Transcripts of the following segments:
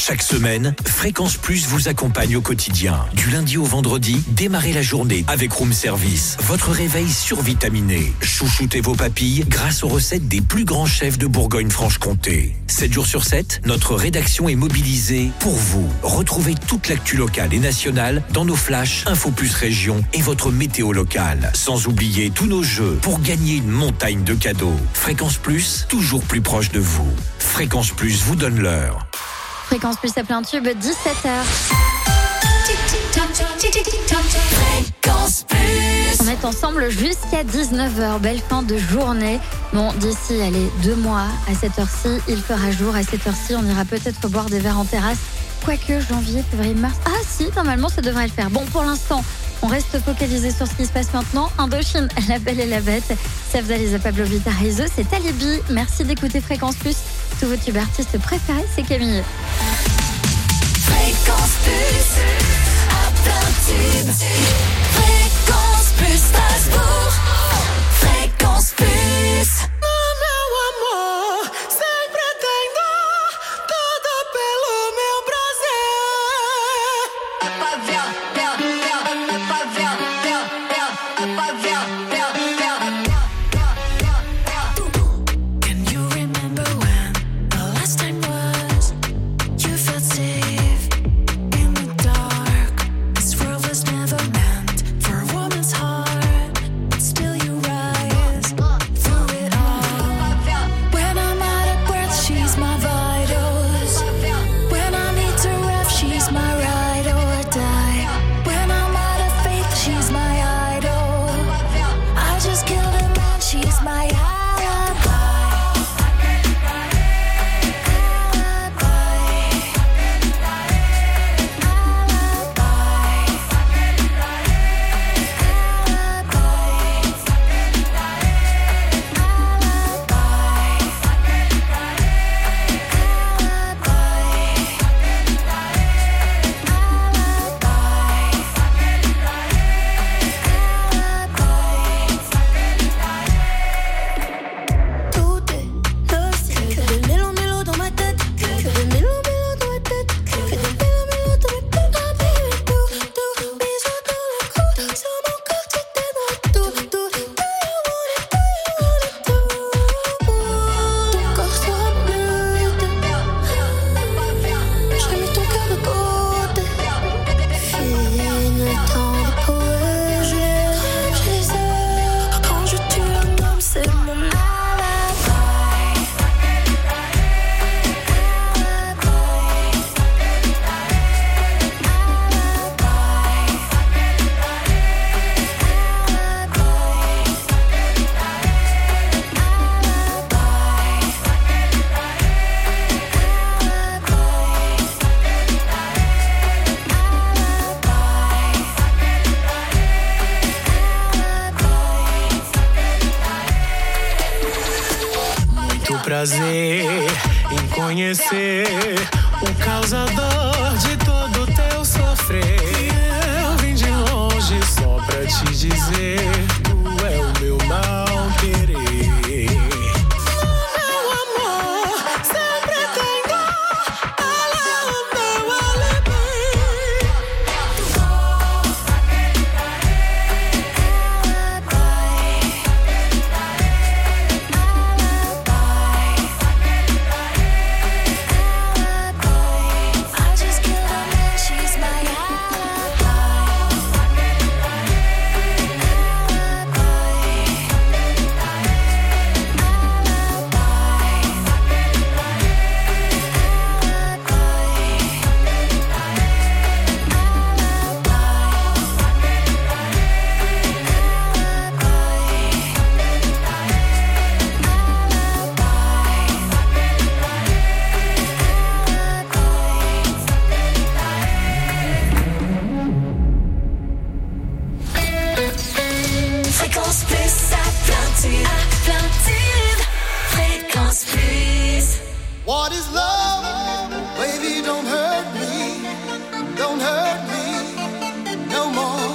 Chaque semaine, Fréquence Plus vous accompagne au quotidien. Du lundi au vendredi, démarrez la journée avec Room Service. Votre réveil survitaminé. Chouchoutez vos papilles grâce aux recettes des plus grands chefs de Bourgogne-Franche-Comté. 7 jours sur 7, notre rédaction est mobilisée pour vous. Retrouvez toute l'actu locale et nationale dans nos flashs Info Plus Région et votre météo locale. Sans oublier tous nos jeux pour gagner une montagne de cadeaux. Fréquence Plus, toujours plus proche de vous. Fréquence Plus vous donne l'heure. Fréquence Plus à plein tube, 17h. Fréquence Plus. On est ensemble jusqu'à 19h. Belle fin de journée. Bon, d'ici, 2 mois, à cette heure-ci, il fera jour. À cette heure-ci, on ira peut-être boire des verres en terrasse. Quoique, janvier, février, mars. Ah si, normalement, ça devrait le faire. Bon, pour l'instant, on reste focalisé sur ce qui se passe maintenant. Indochine, La Belle et la Bête. Safdaliza Pablo Vitarizo, c'est Alibi. Merci d'écouter Fréquence Plus. Tous vos tubes artistes préférés, c'est Camille. Fréquence Plus, à plein tube. Fréquence Plus Strasbourg. Fréquence Plus. Prazer em conhecer o causador de todo teu sofrer. Eu vim de longe só pra te dizer, tu é o meu mal querer. Meu amor, sempre tenho ela o meu alibi. What is love? Baby, don't hurt me. Don't hurt me no more.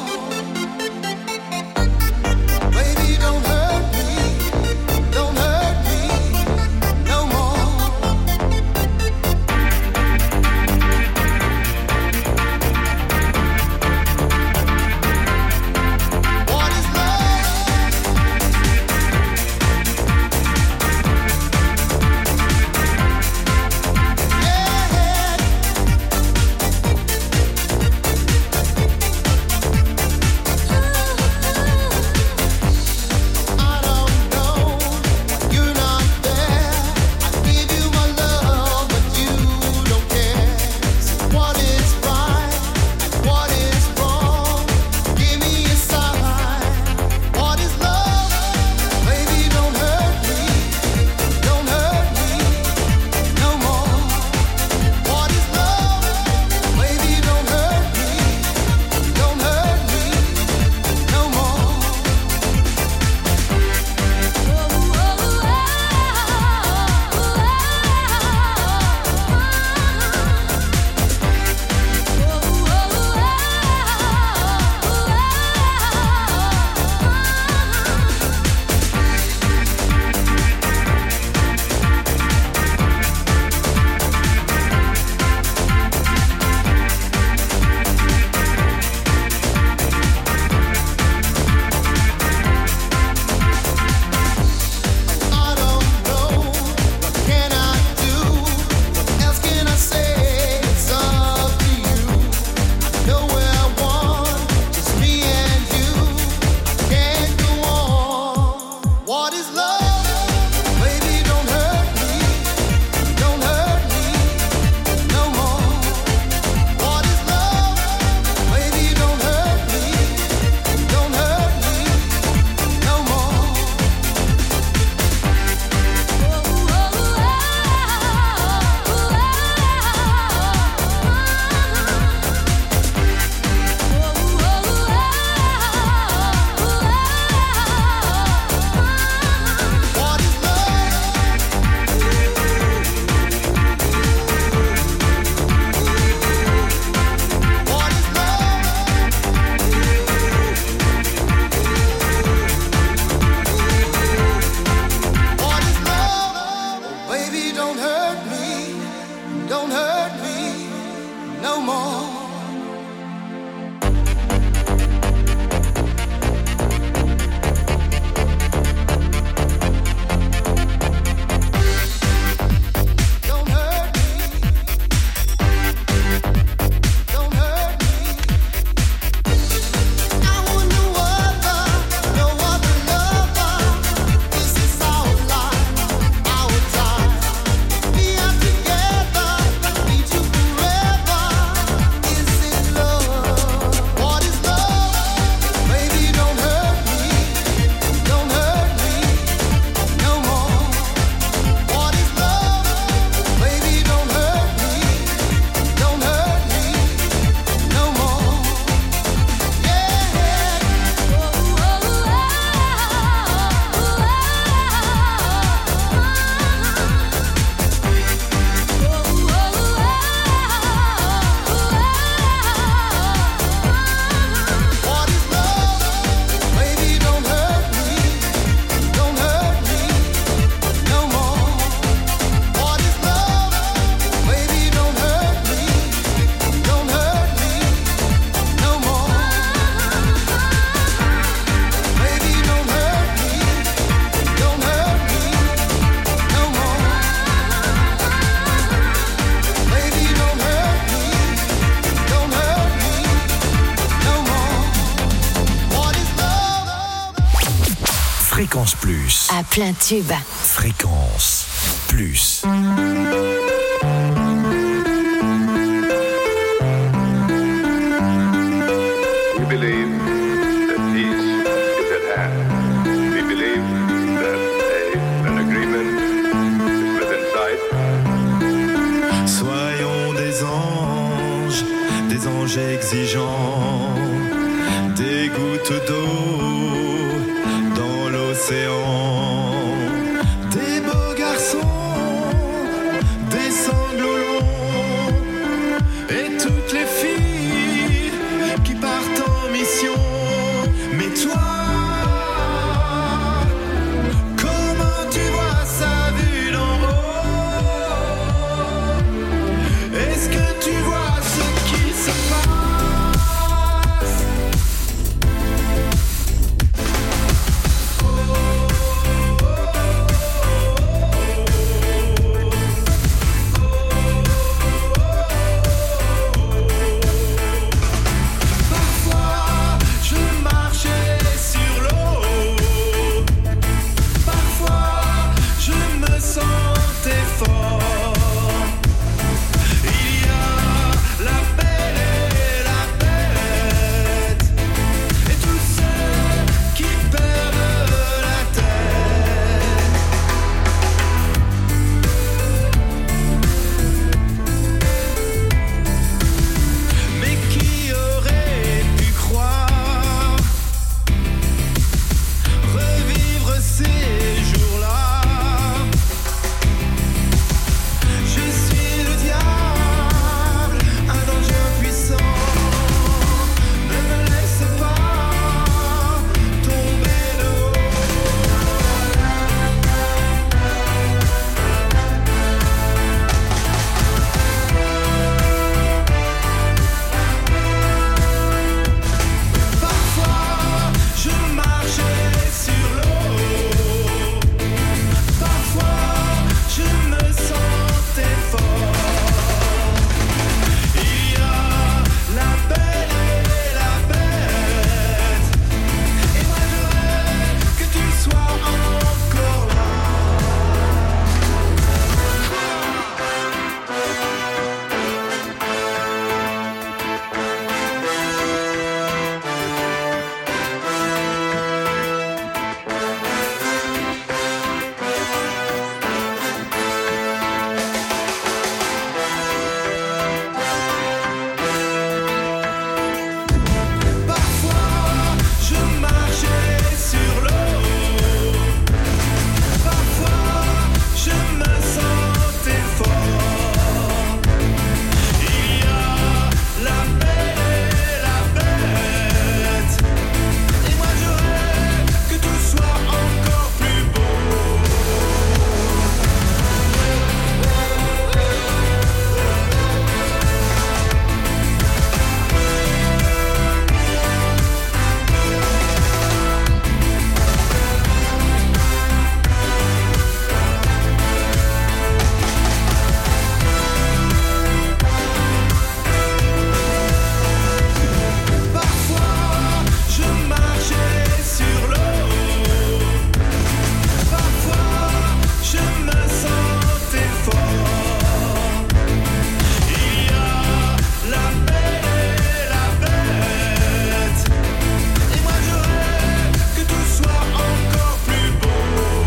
Baby, don't hurt me. Don't hurt me no more. Fréquence Plus. À plein tube. Fréquence Plus. We believe that peace is at hand. We believe that an agreement is within sight. Soyons des anges exigeants, des gouttes d'eau dans l'océan, des beaux garçons, des sanglots longs, et toutes les filles qui partent en mission. Mais toi, comment tu vois ça vu d'en haut? Est-ce que tu vois ce qui se passe? Parfois, je marchais sur l'eau. Parfois, je me sentais fort. Il y a la belle et la bête, et tous ceux qui perdent la tête. Mais qui aurait pu croire revivre ces jours-là? Je suis le diable, un danger impuissant. Ne me laisse pas tomber de haut. Parfois, je marchais sur l'eau. Parfois, je me sentais fort. Il y a la belle et la bête, et moi je rêve que tu sois encore là. Parfois, je marchais sur l'eau. Parfois, je me sentais fort. Il y a la belle et la bête, et moi je rêve que tout soit encore plus beau. Parfois, je marchais sur l'eau. Parfois, je me sentais fort. Il y a la belle et la bête, et moi je rêve que tout soit encore plus beau.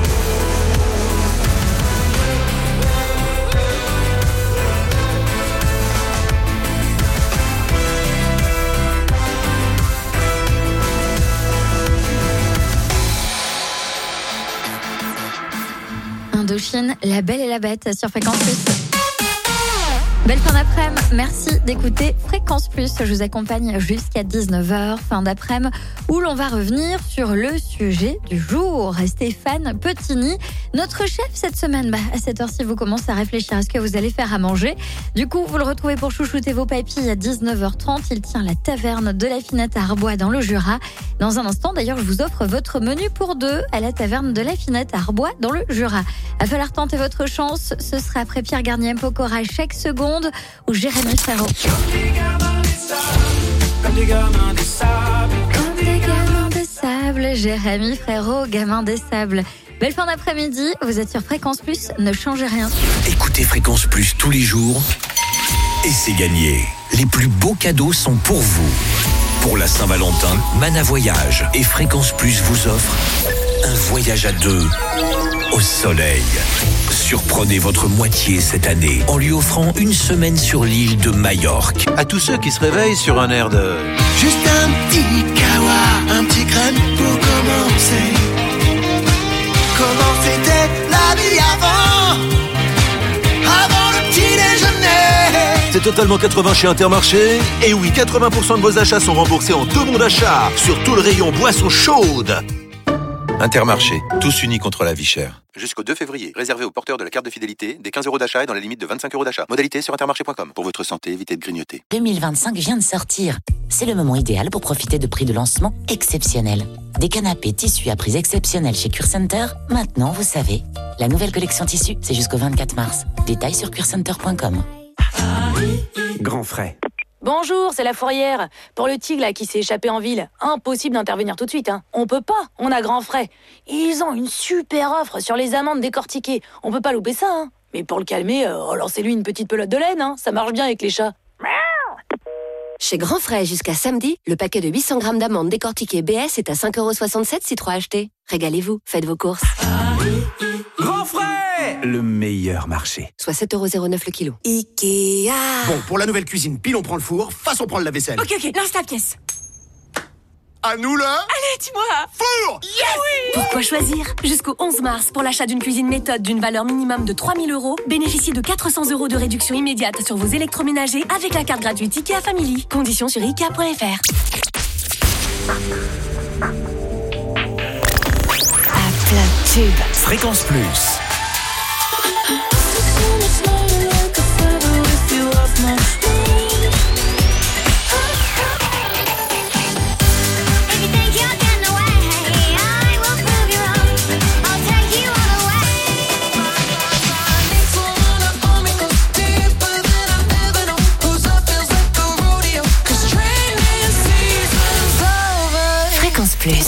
Indochine, La Belle et la Bête sur Fréquence Plus. Belle fin d'après-midi, merci d'écouter Fréquence Plus. Je vous accompagne jusqu'à 19h, fin d'après-midi, où l'on va revenir sur le sujet du jour. Stéphane Petini, notre chef cette semaine. À cette heure-ci, vous commencez à réfléchir à ce que vous allez faire à manger. Du coup, vous le retrouvez pour chouchouter vos papilles à 19h30. Il tient la taverne de la Finette à Arbois dans le Jura. Dans un instant, d'ailleurs, je vous offre votre menu pour deux à la taverne de la Finette à Arbois dans le Jura. Il va falloir tenter votre chance. Ce sera après Pierre Garnier Pokora chaque seconde ou Jérémy Ferro. Comme des gamins de sable. Sables, Jérémy Frérot, gamin des Sables. Belle fin d'après-midi, vous êtes sur Fréquence Plus, ne changez rien. Écoutez Fréquence Plus tous les jours et c'est gagné. Les plus beaux cadeaux sont pour vous. Pour la Saint-Valentin, Mana Voyage et Fréquence Plus vous offrent un voyage à deux au soleil. Surprenez votre moitié cette année en lui offrant une semaine sur l'île de Majorque. À tous ceux qui se réveillent sur un air de... Juste un petit kawa, un petit crème pour commencer. Comment c'était la vie avant le petit déjeuner. C'est totalement 80 chez Intermarché. Et oui, 80% de vos achats sont remboursés en 2 bons d'achat sur tout le rayon boissons chaudes. Intermarché, tous unis contre la vie chère. Jusqu'au 2 février, réservé aux porteurs de la carte de fidélité, des 15 € d'achat et dans la limite de 25 € d'achat. Modalité sur intermarché.com. Pour votre santé, évitez de grignoter. 2025 vient de sortir. C'est le moment idéal pour profiter de prix de lancement exceptionnels. Des canapés tissus à prix exceptionnels chez Cure Center. Maintenant, vous savez. La nouvelle collection tissu, c'est jusqu'au 24 mars. Détails sur curecenter.com. Grand frais. Bonjour, c'est la fourrière. Pour le tigre là qui s'est échappé en ville, impossible d'intervenir tout de suite. On peut pas, on a grand frais. Ils ont une super offre sur les amandes décortiquées. On peut pas louper ça. Mais pour le calmer, lancez-lui une petite pelote de laine. Ça marche bien avec les chats. Chez Grand Frais, jusqu'à samedi, le paquet de 800 grammes d'amandes décortiquées BS est à 5,67 € si 3 achetés. Régalez-vous, faites vos courses. Grand frais, le meilleur marché. Soit 7,09 € le kilo. Ikea. Bon, pour la nouvelle cuisine, pile on prend le four, face on prend le lave-vaisselle. Ok, lance ta pièce. À nous là. Allez, dis-moi. Four. Yes oui. Pourquoi choisir? Jusqu'au 11 mars, pour l'achat d'une cuisine méthode d'une valeur minimum de 3 000 €, bénéficiez de 400 € de réduction immédiate sur vos électroménagers avec la carte gratuite Ikea Family. Conditions sur Ikea.fr. À plein tube. Fréquence Plus. Fréquence Plus.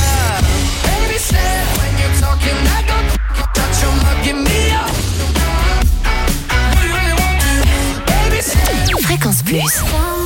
Fréquence Plus.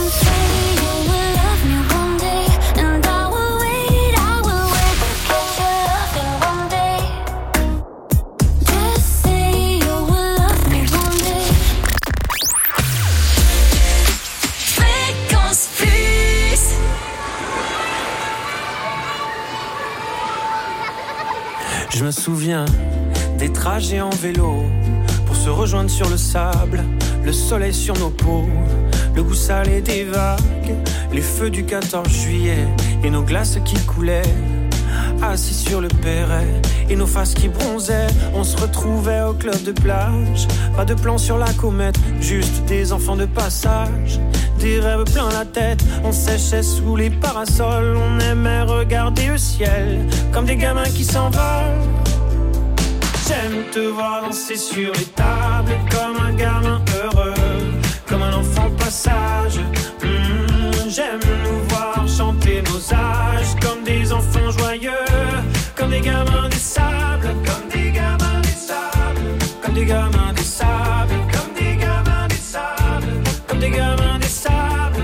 Je me souviens des trajets en vélo pour se rejoindre sur le sable, le soleil sur nos peaux, le goût salé des vagues, les feux du 14 juillet et nos glaces qui coulaient, assis sur le perret et nos faces qui bronzaient. On se retrouvait au club de plage, pas de plan sur la comète, juste des enfants de passage, des rêves plein la tête. On séchait sous les parasols, on aimait regarder le ciel comme des gamins qui s'envolent. J'aime te voir danser sur les tables comme un gamin heureux, comme un enfant passage. J'aime nous voir chanter nos âges comme des enfants joyeux, comme des gamins des sables, comme des gamins des sables, comme des gamins des sables, comme des gamins des sables, comme des gamins des sables.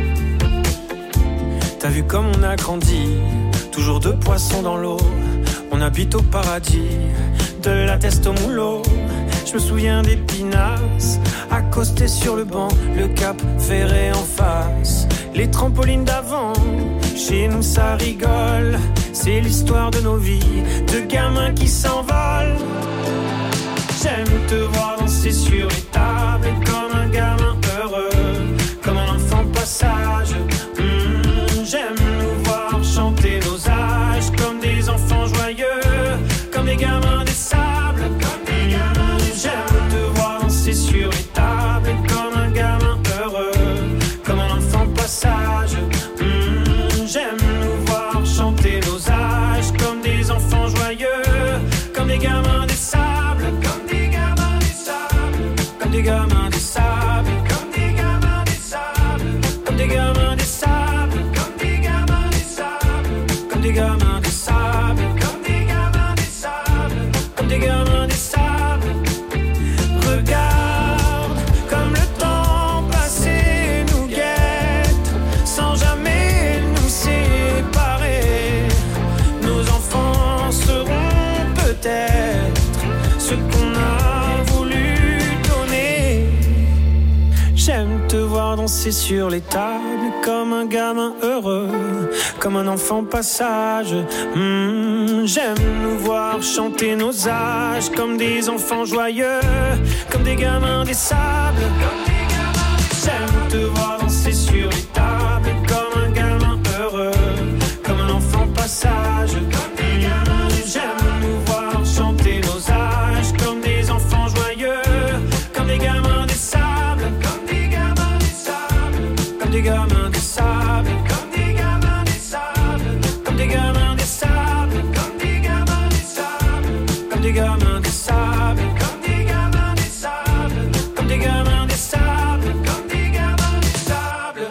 T'as vu comme on a grandi, toujours deux poissons dans l'eau. On habite au paradis, de la teste au moulot. Je me souviens des pinasses, accostés sur le banc, le cap ferré en face, les trampolines d'avant. Chez nous ça rigole, c'est l'histoire de nos vies, de gamins qui s'envolent. J'aime te voir danser sur les tables comme un gamin heureux, comme un enfant passage. J'aime nous voir chanter nos âges comme des enfants joyeux, comme des gamins des sables, comme des gamins des sables. J'aime te voir danser sur les tables comme un gamin heureux, comme un enfant passage. J'aime nous voir chanter nos âges comme des enfants joyeux, comme des gamins des sables, comme des gamins des sables, comme des gamins des J'aime te voir danser sur les tables comme un gamin heureux, comme un enfant passage. J'aime nous voir chanter nos âges comme des enfants joyeux, comme des gamins des sables. J'aime te voir danser sur les tables comme un gamin heureux, comme un enfant passage. J'aime nous voir chanter nos âges comme des enfants joyeux, comme des gamins des sables, comme des gamins des sables, comme des gamins des sables, comme des gamins des sables, comme des gamins des sables, comme des gamins des sables, comme des gamins des sables, comme des gamins des sables, comme des gamins des sables, comme des gamins des sables.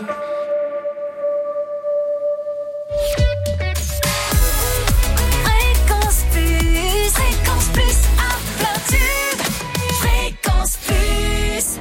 Fréquence Plus à plein tube. Fréquence Plus.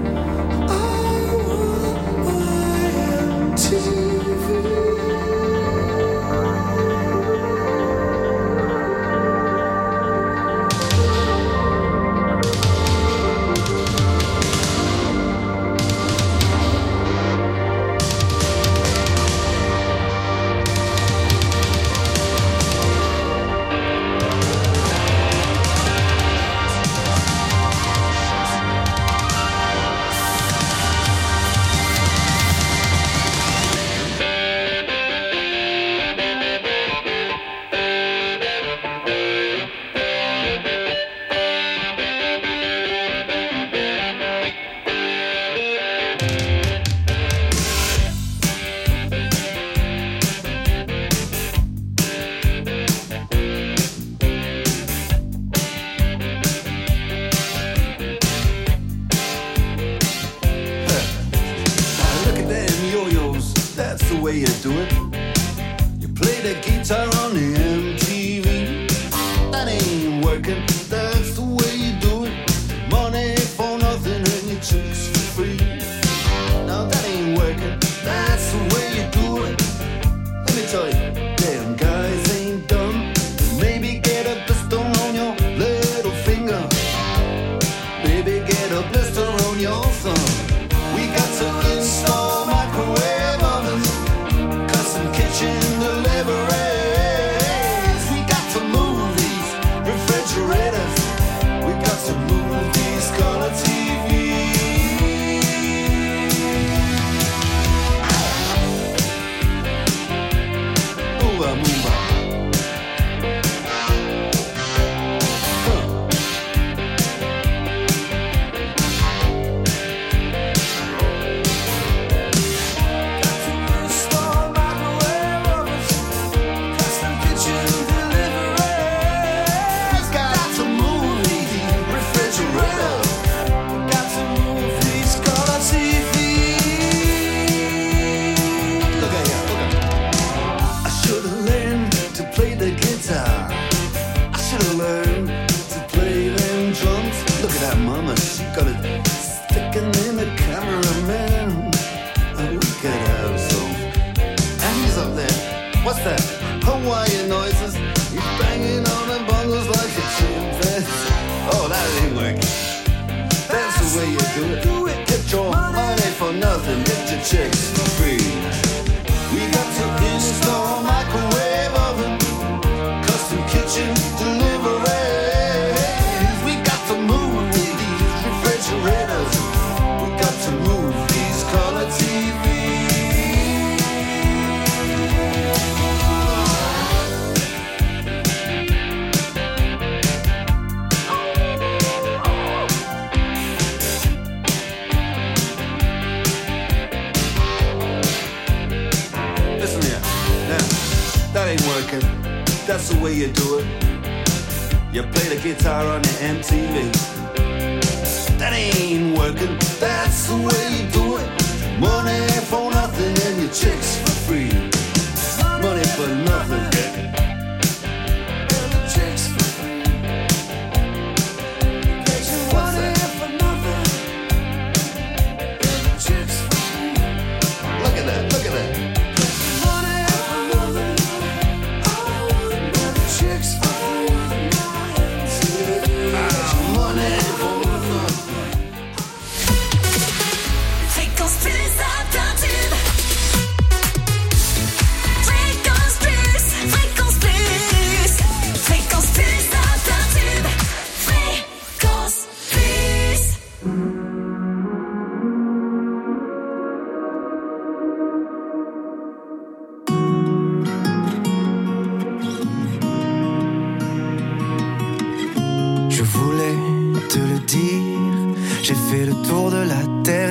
way you do it. You play the guitar on the MTV. That ain't working, that's the way you do it. Money for nothing and your chicks for free. Now that ain't working, that's the way you do it. Let me tell you, damn guys ain't dumb. Maybe get a blister on your little finger. Baby, get a blister on your thumb. We got to install microwave ovens, custom kitchen deliveries. We got to move these refrigerators. We got to move these color TVs. Move on, move on. What's that? Hawaiian noises. He's banging on the bongos like a chimpanzee. Oh, that ain't working. That's the way you do it. Get your money for nothing. Get your chicks for free. We got to install microwave oven, custom kitchen deliveries. We got to move these refrigerators. We got to move these color TVs. Ain't working, that's the way you do it. You play the guitar on the MTV. That ain't working, that's the way you do it. Money for nothing and your chicks for free. Money for nothing.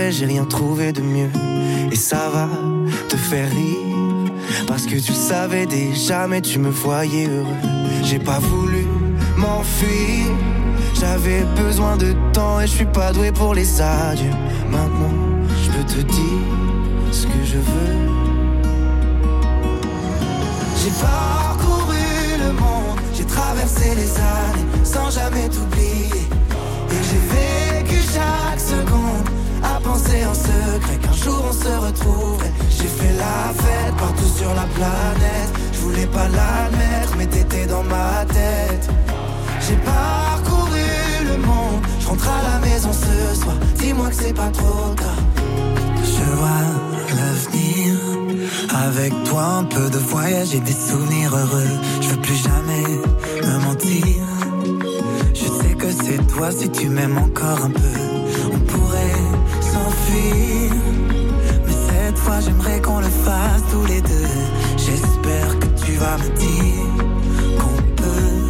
vrai, j'ai rien trouvé de mieux. Et ça va te faire rire, parce que tu le savais déjà, mais tu me voyais heureux. J'ai pas voulu m'enfuir, j'avais besoin de temps et je suis pas doué pour les adieux. Maintenant, je peux te dire ce que je veux. J'ai parcouru le monde, j'ai traversé les années sans jamais t'oublier. Et j'ai vécu chaque seconde à penser en secret qu'un jour on se retrouverait. J'ai fait la fête partout sur la planète, je voulais pas l'admettre mais t'étais dans ma tête. J'ai parcouru le monde, je rentre à la maison ce soir, dis-moi que c'est pas trop tard. Je vois l'avenir, avec toi un peu de voyage et des souvenirs heureux. Je veux plus jamais me mentir, je sais que c'est toi si tu m'aimes encore un peu. On pourrait s'enfuir, mais cette fois j'aimerais qu'on le fasse tous les deux. J'espère que tu vas me dire qu'on peut.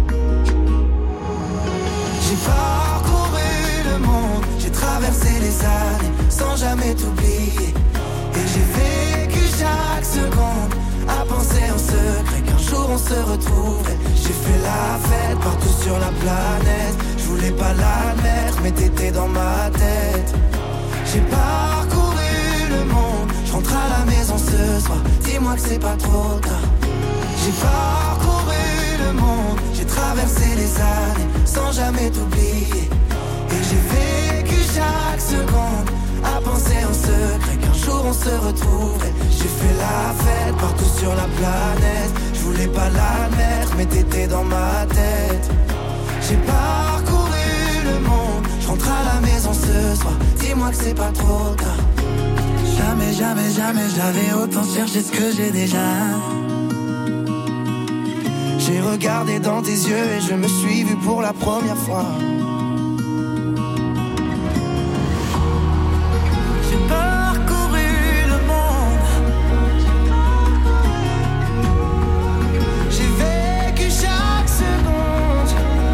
J'ai parcouru le monde, j'ai traversé les années sans jamais t'oublier. Et j'ai vécu chaque seconde à penser en secret qu'un jour on se retrouverait. J'ai fait la fête partout sur la planète, je voulais pas l'admettre mais t'étais dans ma tête. J'ai parcouru le monde, je rentre à la maison ce soir, dis-moi que c'est pas trop tard. J'ai parcouru le monde, j'ai traversé les années sans jamais t'oublier. Et j'ai vécu chaque seconde à penser en secret qu'un jour on se retrouverait. J'ai fait la fête partout sur la planète, je voulais pas l'admettre mais t'étais dans ma tête. J'ai parcouru le monde, je rentre à la maison ce soir, dis-moi que c'est pas trop tard. Jamais, jamais, jamais j'avais autant cherché ce que j'ai déjà. J'ai regardé dans tes yeux et je me suis vu pour la première fois. J'ai parcouru le monde, j'ai vécu chaque seconde.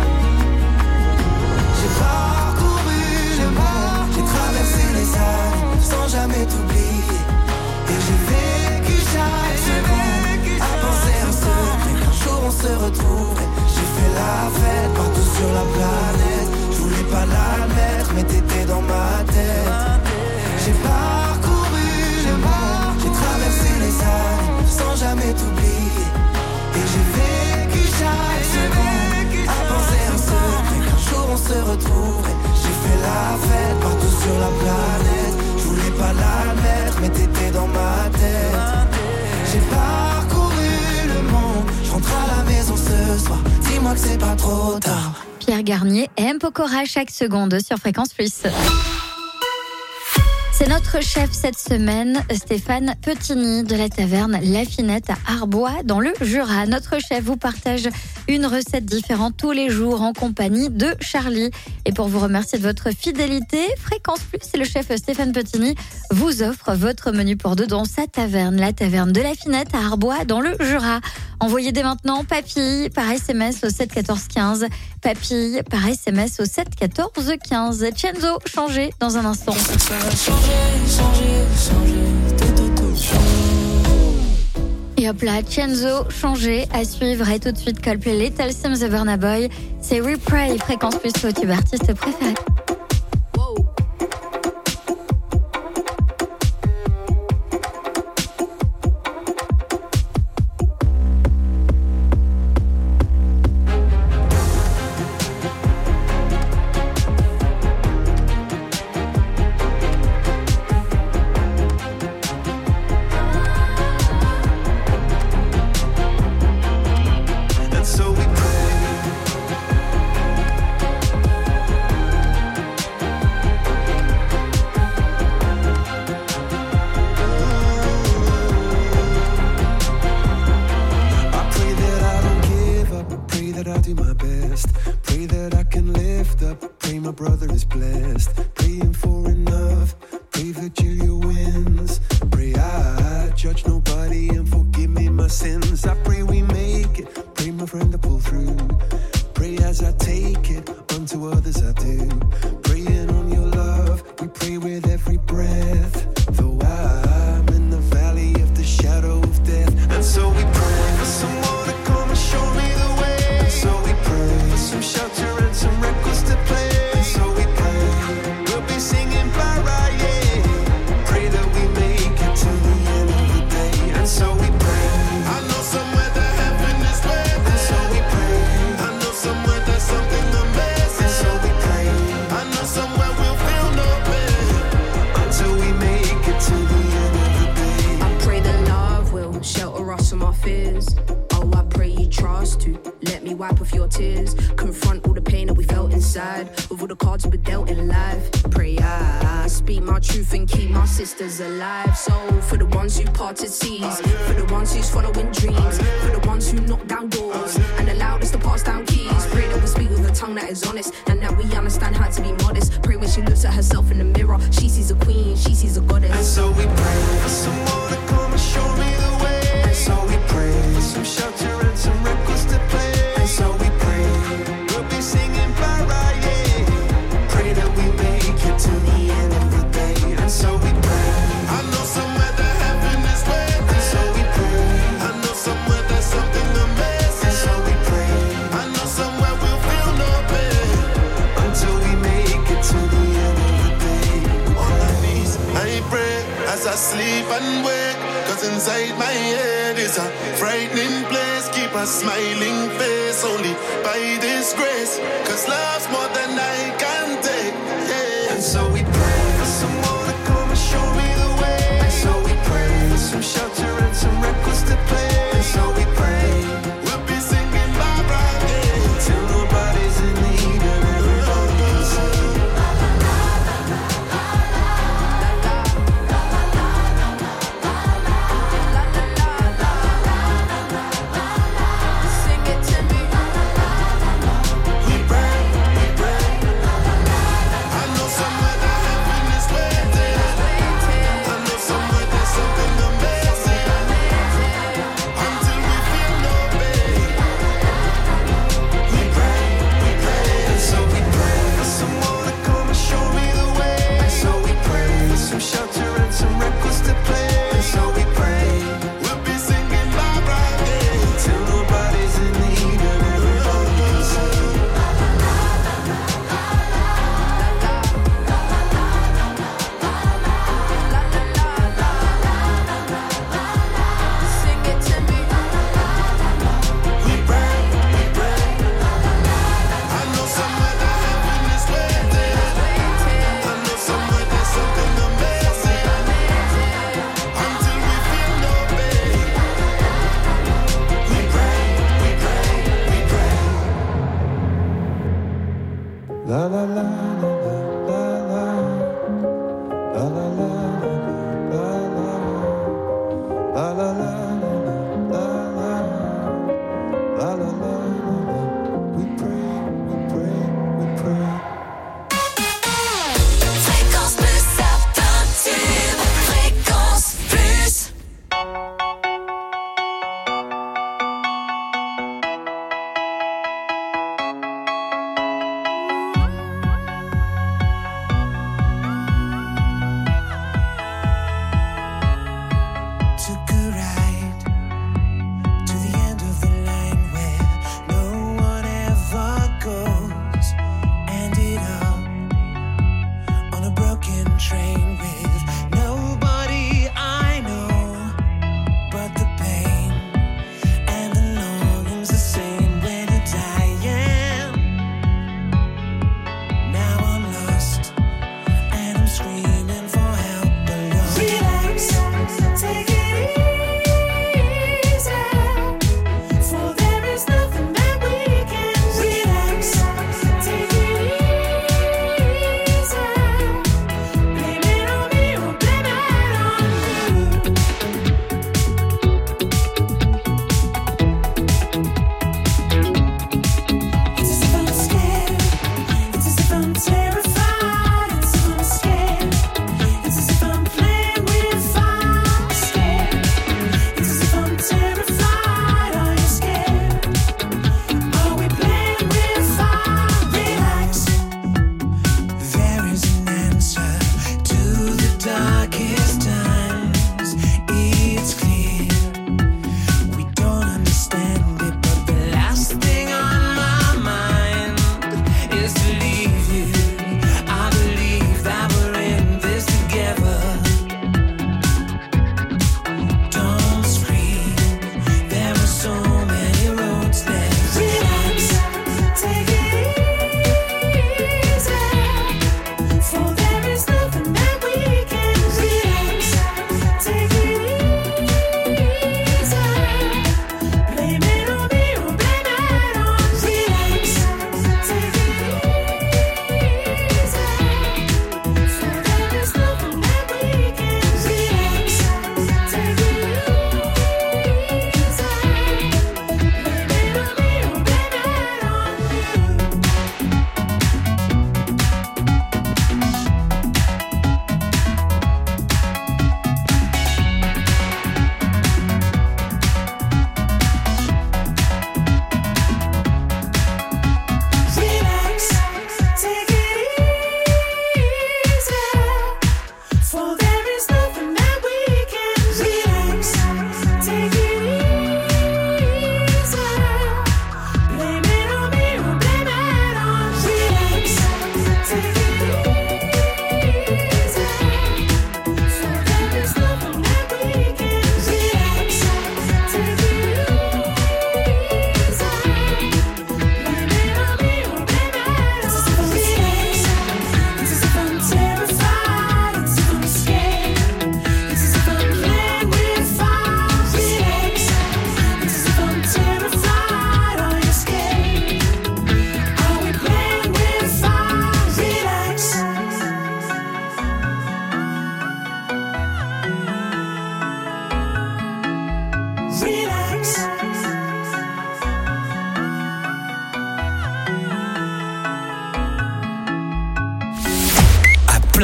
J'ai parcouru le monde, j'ai traversé les années sans jamais t'oublier. Et j'ai vécu chaque seconde à penser en secret qu'un jour on se retrouverait. J'ai fait la fête partout sur la planète, je voulais pas l'admettre mais t'étais dans ma tête. J'ai parcouru le monde, j'ai traversé les années sans jamais t'oublier. Et j'ai vécu chaque seconde à penser en secret qu'un jour on se retrouverait. J'ai fait la fête partout sur la planète, je voulais pas l'admettre mais t'étais dans ma tête. J'ai parcouru le monde, je rentre à la maison ce soir, dis-moi que c'est pas trop tard. Pierre Garnier et M. Pokora chaque seconde sur Fréquence Plus. C'est notre chef cette semaine, Stéphane Petini de la taverne La Finette à Arbois dans le Jura. Notre chef vous partage une recette différente tous les jours en compagnie de Charlie. Et pour vous remercier de votre fidélité, Fréquence Plus et le chef Stéphane Petini vous offre votre menu pour deux dans sa taverne, la taverne de La Finette à Arbois dans le Jura. Envoyez dès maintenant papille par SMS au 7 14 15. Papille par SMS au 7 14 15. Chenzo, changez dans un instant. Et hop là, Chenzo, changez à suivre. Et tout de suite, Coldplay, Little Sims The Burna Boy. C'est Replay, Fréquence Plus, le tube artiste préféré. And so we pray. every breath. Though I'm in the valley of the shadow of death. And so we pray for someone to come and show me the way. And so we pray for some shelter and some records to play. And so we pray we'll be singing para, yeah. Pray that we make it to the end of the day. And so we pray. I know somewhere that heaven is waiting. And so we pray. I know somewhere there's something amazing. And so we pray. I know somewhere we'll feel no pain until we make it to the end of the day. I pray that love will shelter us from our fears. Oh, I pray you trust to let me wipe off your tears. Confront all the pain that we felt inside with all the cards we've been dealt in life. Pray I speak my truth and keep my sisters alive. So for the ones who parted seas, for the ones who's following dreams, for the ones who knock down doors and allowed us to pass down keys. Pray that we speak with a tongue that is honest and that we understand how to be modest. Pray when she looks at herself in the mirror, she sees a queen, she sees a goddess. And so we pray for someone to come and show me the way. And so we pray for some shelter and some records to play. And so we pray we'll be singing para, yeah. Pray that we make it to the end of the day. And so we pray. I know somewhere that heaven is waiting. And so we pray. I know somewhere there's something amazing. And so we pray. I know somewhere we'll feel no pain until we make it to the end of the day. On my knees, I pray as I sleep and wake. Cause inside my head is a frightening place. Keep a smiling face only by this grace. Cause love's more than I can take, yeah. And so we pray for someone to come and show me the way. And so we pray for some shelter and some records to play. And so we pray we'll be singing bye bye, yeah. Till nobody's in need and everybody can sing. Sing it to me. We pray, we pray. I know somewhere that heaven is waiting. I know somewhere there's something amazing until we feel no pain. We pray, and so we pray for someone to come and show me the way. And so we pray for some shelter and some records to play. And so we pray we'll be singing bye bye, yeah. Till nobody's in need and everybody can sing. Sing it to me. We pray, we pray. I know somewhere that heaven is waiting. I know somewhere there's something amazing until we feel no pain. We pray, we pray, we pray. La la la la la la la la la la la la la. La la la, we pray, we pray, we pray. Fréquence plus, ça peinture. Fréquence plus.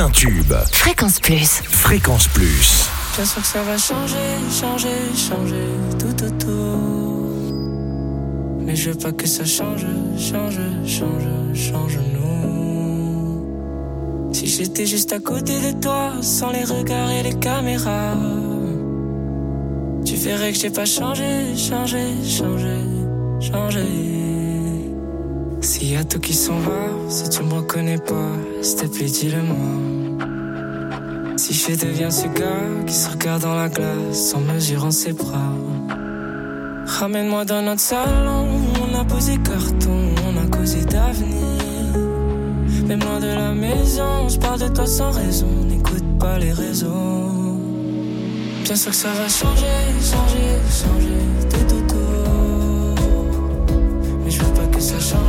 un tube. Fréquence Plus. Fréquence Plus. Bien sûr que ça va changer tout autour. Mais je veux pas que ça change nous. Si j'étais juste à côté de toi, sans les regards et les caméras, tu verrais que j'ai pas changé. S'il y a tout qui s'en va, si tu me reconnais pas, s'il te plaît dis-le-moi. Si je deviens ce gars qui se regarde dans la glace en mesurant ses bras, ramène-moi dans notre salon, on a posé carton, on a causé d'avenir. Même loin de la maison, je parle de toi sans raison, n'écoute pas les réseaux. Bien sûr que ça va changer tout autour. Mais je veux pas que ça change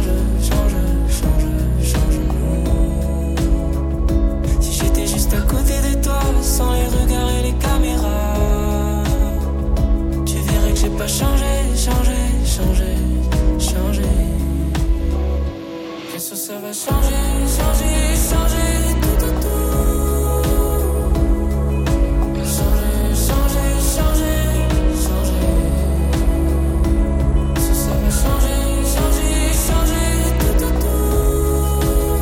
nous. Si j'étais juste à côté de toi, sans les regards et les caméras, tu verrais que j'ai pas changé. Bien sûr ça va changer tout autour. Changer. Ça va changer tout autour.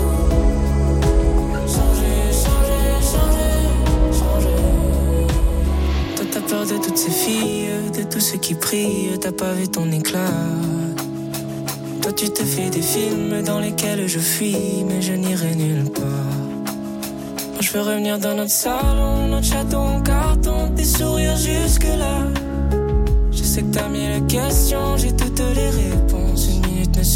Changer. Toi t'as peur de toutes ces filles, de tous ceux qui prient, t'as pas vu ton éclat. Toi tu te fais des films dans lesquels je fuis, mais je n'irai nulle part. Moi je veux revenir dans notre salon, notre château en carton, tes sourires jusque là. Je sais que t'as mille questions, j'ai toutes les réponses. Une minute ne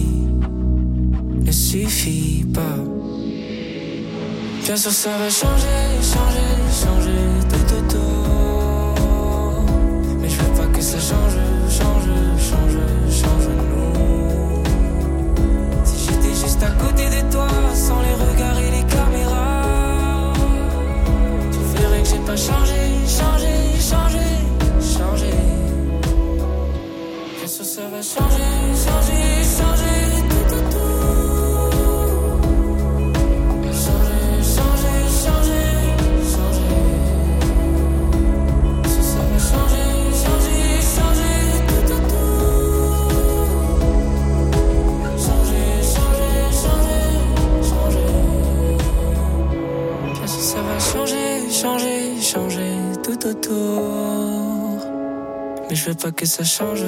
suffit pas. Bien sûr ça va changer tout autour. Mais je veux pas que ça change nous. Si j'étais juste à côté de toi, sans les regards et les caméras, tu verrais que j'ai pas changé. Bien sûr ça va changer tout autour. Changer. Ça va changer tout autour. Bien sûr ça va changer tout autour. Mais je veux pas que ça change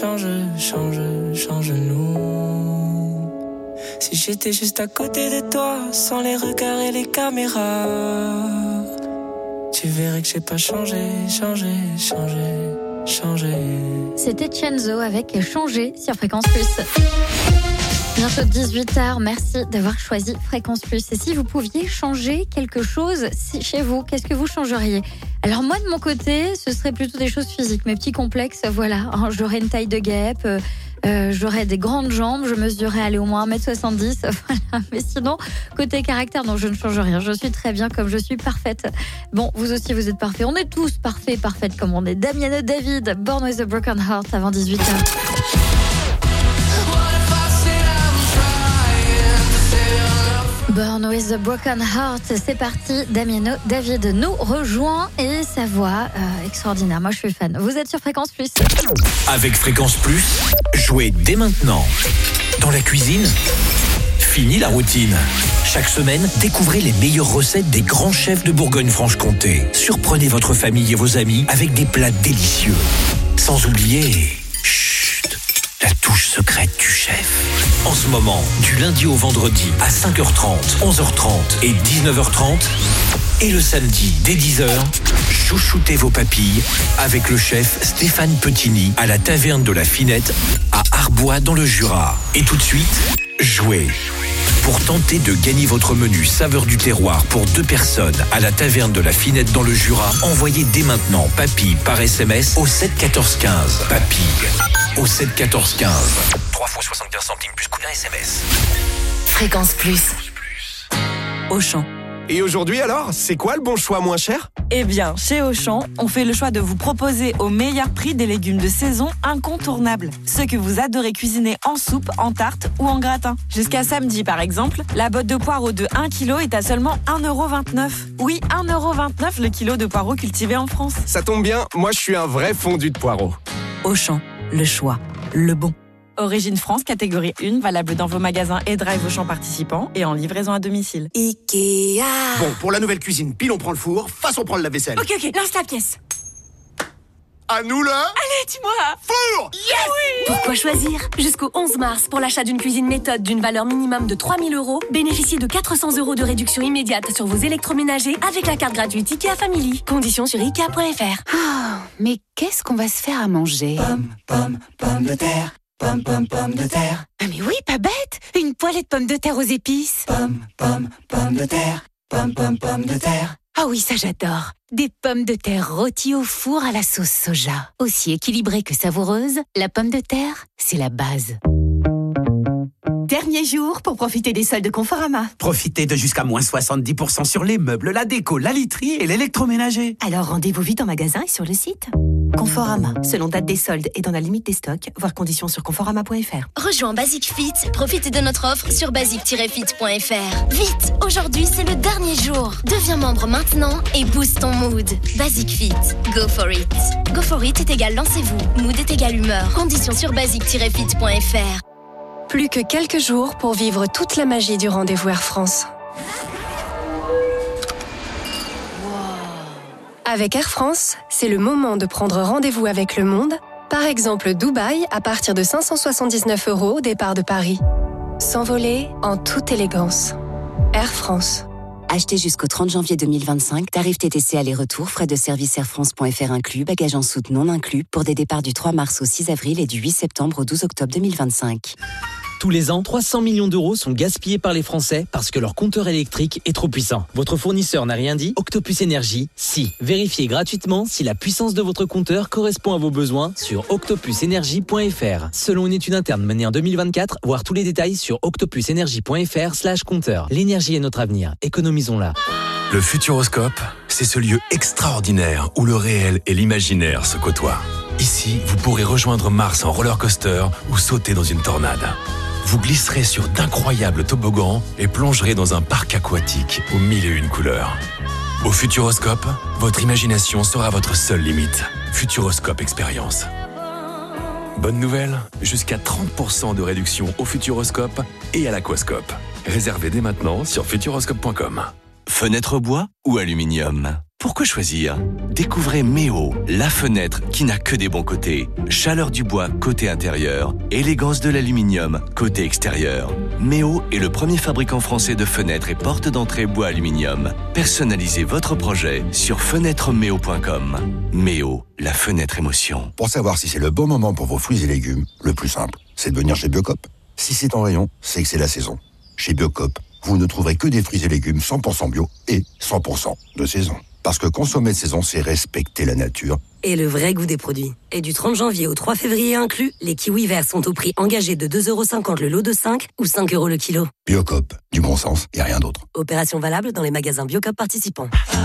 nous. Si j'étais juste à côté de toi, sans les regards et les caméras, tu verrais que j'ai pas changé. C'était Chenzo avec Changer sur Fréquence Plus. Bientôt 18h, merci d'avoir choisi Fréquence Plus. Et si vous pouviez changer quelque chose chez vous, qu'est-ce que vous changeriez ? Alors moi, de mon côté, ce serait plutôt des choses physiques, mes petits complexes, voilà. J'aurais une taille de guêpe, j'aurais des grandes jambes, je mesurerais aller au moins 1m70, voilà. Mais sinon, côté caractère, non, je ne change rien. Je suis très bien comme je suis, parfaite. Bon, vous aussi, vous êtes parfaits. On est tous parfaits comme on est. Damiano David, Born with a Broken Heart, avant 18h. Born with a Broken Heart, c'est parti. Damiano David nous rejoint et sa voix extraordinaire. Moi, je suis fan. Vous êtes sur Fréquence Plus. Avec Fréquence Plus, jouez dès maintenant. Dans la cuisine, fini la routine. Chaque semaine, découvrez les meilleures recettes des grands chefs de Bourgogne-Franche-Comté. Surprenez votre famille et vos amis avec des plats délicieux. Sans oublier... la touche secrète du chef. En ce moment, du lundi au vendredi à 5h30, 11h30 et 19h30. Et le samedi, dès 10h, chouchoutez vos papilles avec le chef Stéphane Petini à la taverne de la Finette à Arbois dans le Jura. Et tout de suite, jouez. Pour tenter de gagner votre menu saveur du terroir pour 2 personnes à la taverne de la Finette dans le Jura, envoyez dès maintenant papilles par SMS au 7 14 15. Papilles au 7 14 15. 3 fois 75 centimes plus coût d'un SMS. Fréquence Plus. Auchan. Et aujourd'hui alors, c'est quoi le bon choix moins cher ? Eh bien, chez Auchan, on fait le choix de vous proposer au meilleur prix des légumes de saison incontournables. Ceux que vous adorez cuisiner en soupe, en tarte ou en gratin. Jusqu'à samedi, par exemple, la botte de poireaux de 1 kg est à seulement 1,29 €. Oui, 1,29 € le kilo de poireaux cultivés en France. Ça tombe bien, moi je suis un vrai fondu de poireaux. Auchan, le choix, le bon. Origine France, catégorie 1, valable dans vos magasins et drive Auchan participants et en livraison à domicile. Ikea. Bon, pour la nouvelle cuisine, pile on prend le four, face on prend le lave-vaisselle. Ok, lance la pièce. À nous là. Allez, dis-moi. Four. Yes. Oui. Pourquoi choisir ? Jusqu'au 11 mars, pour l'achat d'une cuisine méthode d'une valeur minimum de 3 000 €, bénéficiez de 400 € de réduction immédiate sur vos électroménagers avec la carte gratuite IKEA Family. Conditions sur Ikea.fr. Oh, mais qu'est-ce qu'on va se faire à manger ? Pommes de terre. Pommes de terre. Ah mais oui, pas bête. Une poêlée de pommes de terre aux épices. Pommes de terre. Pommes de terre. Ah oui, ça j'adore. Des pommes de terre rôties au four à la sauce soja. Aussi équilibrée que savoureuse, la pomme de terre, c'est la base. Dernier jour pour profiter des soldes Conforama. Profitez de jusqu'à moins 70% sur les meubles, la déco, la literie et l'électroménager. Alors rendez-vous vite en magasin et sur le site. Conforama, selon date des soldes et dans la limite des stocks, voir conditions sur conforama.fr. Rejoins Basic Fit, profite de notre offre sur basic-fit.fr. Vite, aujourd'hui c'est le dernier jour. Deviens membre maintenant et booste ton mood. Basic Fit, go for it. Go for it est égal lancez-vous, mood est égal humeur. Conditions sur basic-fit.fr. Plus que quelques jours pour vivre toute la magie du rendez-vous Air France. Avec Air France, c'est le moment de prendre rendez-vous avec le monde. Par exemple, Dubaï à partir de 579 € au départ de Paris. S'envoler en toute élégance. Air France. Achetez jusqu'au 30 janvier 2025, tarif TTC aller-retour, frais de service airfrance.fr inclus, bagages en soute non inclus, pour des départs du 3 mars au 6 avril et du 8 septembre au 12 octobre 2025. Tous les ans, 300 millions d'euros sont gaspillés par les Français parce que leur compteur électrique est trop puissant. Votre fournisseur n'a rien dit ? Octopus Énergie, si. Vérifiez gratuitement si la puissance de votre compteur correspond à vos besoins sur octopusenergie.fr. Selon une étude interne menée en 2024, voir tous les détails sur octopusenergie.fr/compteur. L'énergie est notre avenir, économisons-la. Le Futuroscope, c'est ce lieu extraordinaire où le réel et l'imaginaire se côtoient. Ici, vous pourrez rejoindre Mars en roller coaster ou sauter dans une tornade. Vous glisserez sur d'incroyables toboggans et plongerez dans un parc aquatique aux 1001 couleurs. Au Futuroscope, votre imagination sera votre seule limite. Futuroscope Expérience. Bonne nouvelle, jusqu'à 30% de réduction au Futuroscope et à l'Aquascope. Réservez dès maintenant sur futuroscope.com. Fenêtre bois ou aluminium ? Pourquoi choisir ? Découvrez Méo, la fenêtre qui n'a que des bons côtés. Chaleur du bois côté intérieur, élégance de l'aluminium côté extérieur. Méo est le premier fabricant français de fenêtres et portes d'entrée bois aluminium. Personnalisez votre projet sur fenêtremeo.com. Méo, la fenêtre émotion. Pour savoir si c'est le bon moment pour vos fruits et légumes, le plus simple, c'est de venir chez Biocop. Si c'est en rayon, c'est que c'est la saison. Chez Biocop, vous ne trouverez que des fruits et légumes 100% bio et 100% de saison. Parce que consommer de saison, c'est respecter la nature. Et le vrai goût des produits. Et du 30 janvier au 3 février inclus, les kiwis verts sont au prix engagé de 2,50 € le lot de 5 ou 5 € le kilo. Biocop, du bon sens et rien d'autre. Opération valable dans les magasins Biocop participants.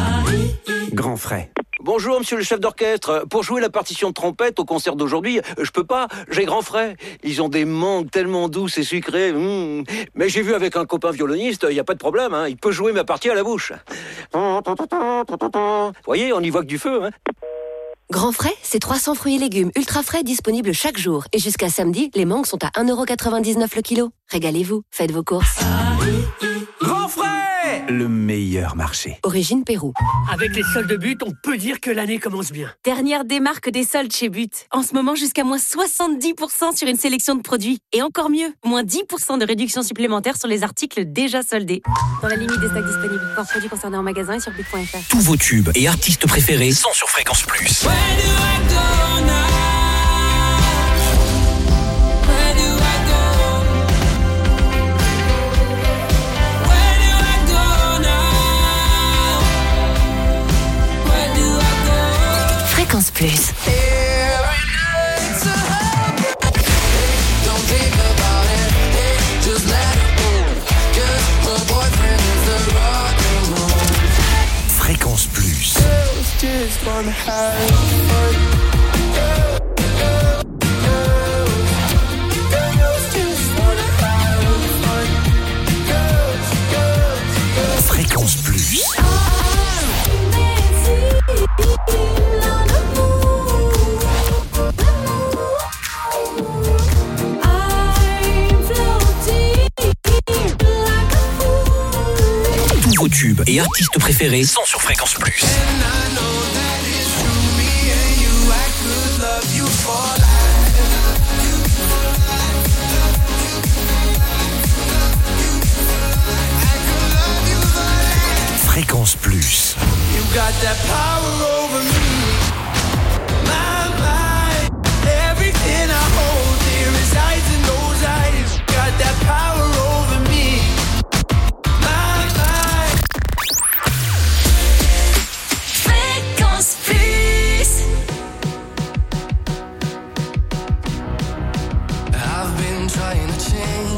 Grand frais. Bonjour, monsieur le chef d'orchestre. Pour jouer la partition de trompette au concert d'aujourd'hui, je peux pas, j'ai grand frais. Ils ont des mangues tellement douces et sucrées. Mais j'ai vu avec un copain violoniste, il n'y a pas de problème, hein. Il peut jouer ma partie à la bouche. Vous voyez, on y voit que du feu, hein. Grand frais, c'est 300 fruits et légumes ultra frais disponibles chaque jour. Et jusqu'à samedi, les mangues sont à 1,99 € le kilo. Régalez-vous, faites vos courses. Grand frais ! Le meilleur marché. Origine Pérou. Avec les soldes de But, on peut dire que l'année commence bien. Dernière démarque des soldes chez But. En ce moment, jusqu'à moins 70% sur une sélection de produits. Et encore mieux, moins 10% de réduction supplémentaire sur les articles déjà soldés. Dans la limite des stocks disponibles. Hors produits concernés en magasin et sur but.fr. Tous vos tubes et artistes préférés sont sur Fréquence Plus. Fréquence Plus. Plus. Fréquence Plus. Tous vos tubes et artistes préférés sont sur Fréquence Plus. Fréquence Plus. You got that power over me. My mind, everything I hold dear resides in those eyes. Got that power over me. My mind. Fréquence Plus. I've been trying to change.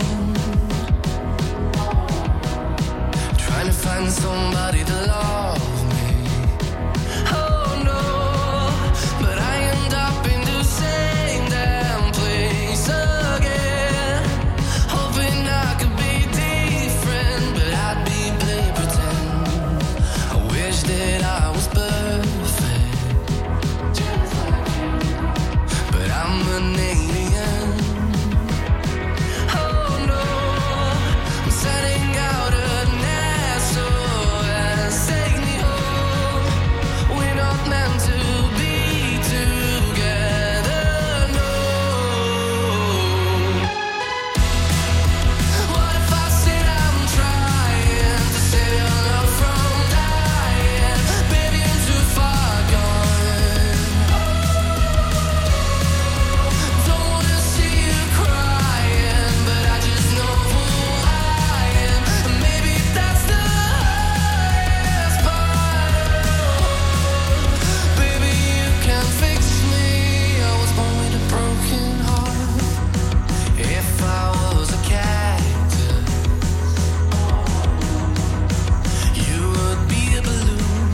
Trying to find somebody to love me. Oh no, but I end up in the same damn place again. Hoping I could be different, but I'd be play pretend. I wish that I was perfect, but I'm an alien. Oh no, I'm setting out a SOS, take me home. We're not meant to be together, no. What if I said I'm trying to save your love from dying? Baby, I'm too far gone. Don't wanna see you crying, but I just know who I am. And maybe that's the hardest part. Baby, you can fix me. I was born with a broken heart. If I was a cactus, you would be a balloon.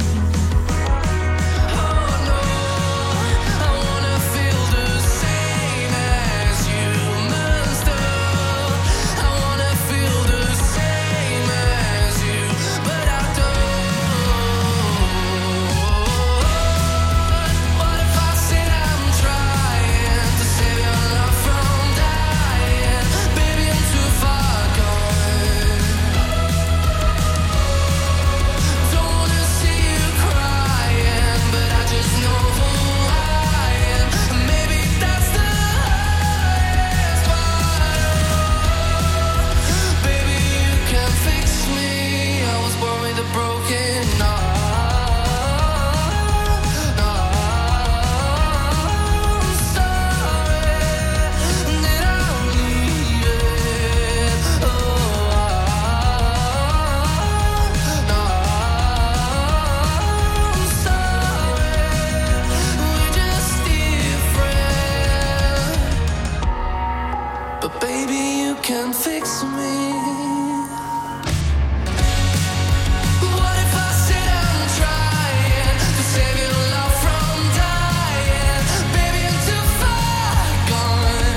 Oh no, I wanna feel the same as humans do. I wanna feel the same as you, but I don't. What if I said I'm trying to save your love from dying? Baby, I'm too far gone. Don't wanna see you crying, but I just know who I am. And maybe that's the hardest part. Baby, you can fix me. I was born with a broken heart. I'm sorry that I'm leaving. I'm sorry, we're just different. But baby, you can fix me. What if I said I'm trying to save your love from dying? Baby, I'm too far gone.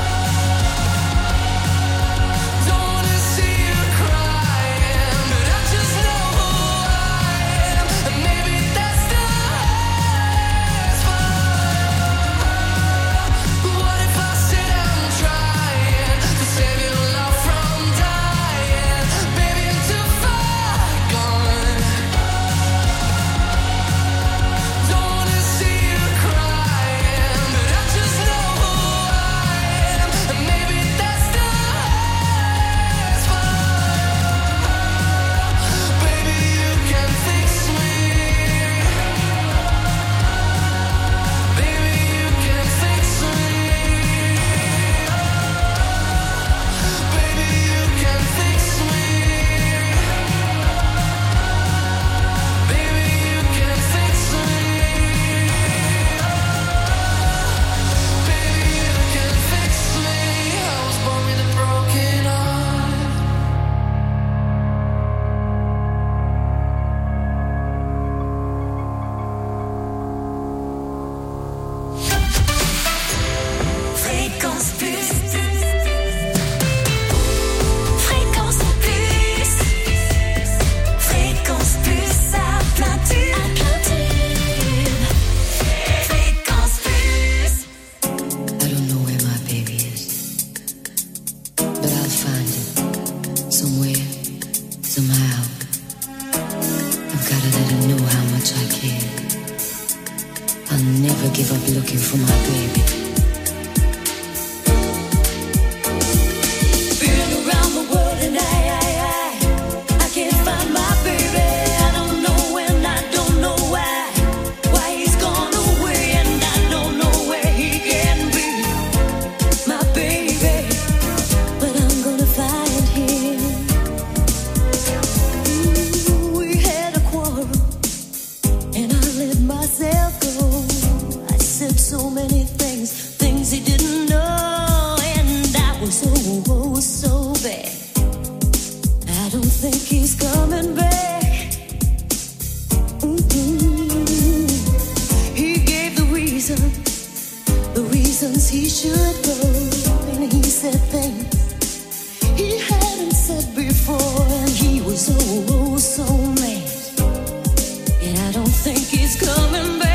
Don't wanna see you crying, but I just know who I am. And maybe that's the hardest part. What if I said I'm trying to save your love from dying? stop looking for my baby. Been around the world and I can't find my baby. I don't know when, I don't know why he's gone away, and I don't know where he can be, my baby. But I'm gonna find him. We had a quarrel and I let myself go. I said so many things he didn't know, and I was so bad. I don't think he's coming back. He gave the reasons he should go, and he said things he hadn't said before, and he was so mad. And I don't think he's coming back.